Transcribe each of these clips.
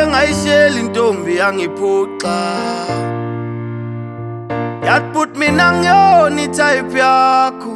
ngayishela intombi yangiphuxa yathi but mina ngiyona itype yakho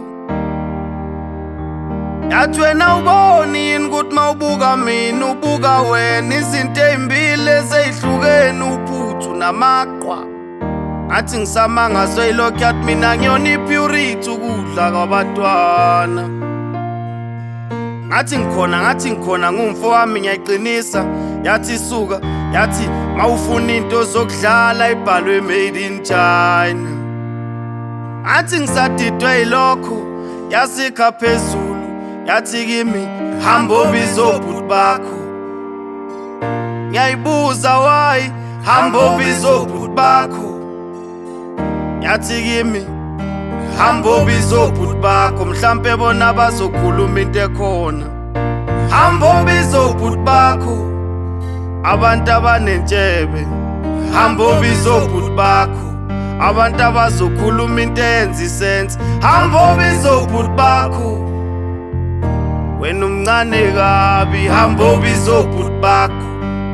yathi wena uboni yini ukuthi mawubuka mina ubuka wena izinto ezimbili ezihlukene uphuthu namaqwa ngathi ngisamanga soyilokhu yathi mina ngiyona ipurity ukudla kwabantwana ngathi ngikhona ngumfo wami ngiyayiqinisa yathi suka yathi mawufuna into zokudlala ibhalwe made in China ngathi ngisadidwe yilokho yasikha phezulu yathi kimi hamba ubiza obhuti bakho ngiyayibuza why hamba ubiza obhuti bakho yathi kimi hamba ubiza obhuti bakho mhlampe bona bazokhuluma into ekhona hamba ubiza obhuti bakho abantu abanentshebe hamba ubiza obhuti bakho abantu abazokhuluma into eyenza isense hamba ubiza obhuti bakho wena umncane kabi hamba ubiza obhuti bakho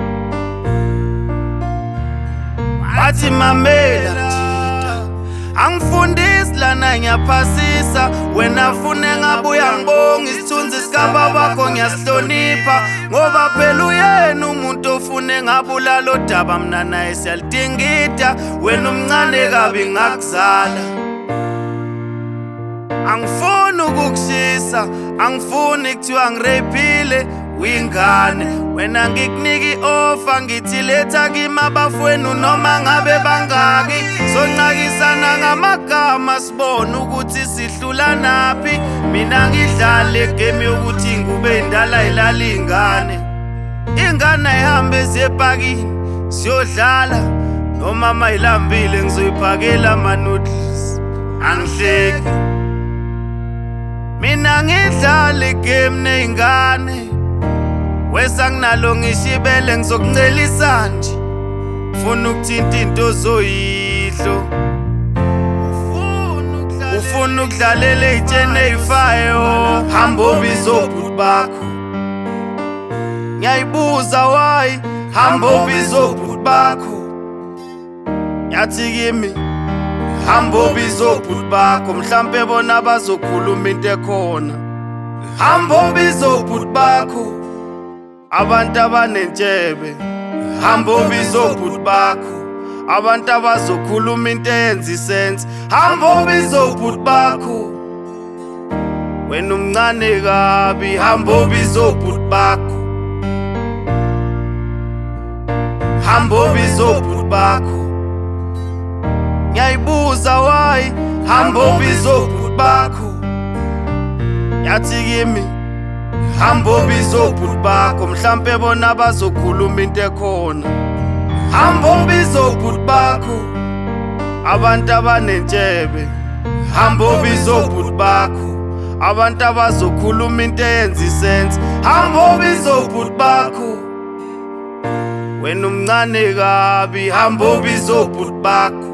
bathi mamela angifundisi lana ngiyaphasisa wena fune ngabuya ngibonga isithunzi sikaba bakho ngiyasihlonipha ngoba phela uyena umuntu ofune ngabulala odaba mina naye siyalidingida wena umncane kabi ngakuzala angifuni ukukushisa angifuni kuthiwa ngirepile uyingane wena ngikunika i-offer ngithi letha kimi abafowenu noma ngabe bangaki sonqakisana ngamagama sibone ukuthi sihlula naphi mina ngidlale game yokuthi ngube indala ilala ingane ihambe ziyepakini siyodlala noma mayilambile ngizoyiphakela ama-noodles angihleki mina ngidlale game ney'ngane wesa nginalo ngishibele ngizokuncelisa nje ufuna ukuthinta into zoyidlo ufuna ukudlalela ey'tsheni ey'fayo hamba ubiza obhuti bakho ngiyayibuza why hamba ubiza obhuti bakho yathi kimi hamba ubiza obhuti bakho mhlampe bona bazokhuluma into ekhona hamba ubiza obhuti bakho abantu abanentshebe hamba ubiza obhuti bakho abantu abazokhuluma into eyenza isense hamba ubiza obhuti bakho wena umncane kabi hamba ubiza obhuti bakho hamba ubiza obhuti bakho ngiyayibuza why hamba ubiza obhuti bakho yathi kimi hamba ubiza obhuti bakho mhlampe bona bazokhuluma into ekhona hamba ubiza obhuti bakho abantu abanentshebe hamba ubiza obhuti bakho abantu abazokhuluma into eyenza isense hamba ubiza obhuti bakho wena umncane kabi hamba ubiza obhuti bakho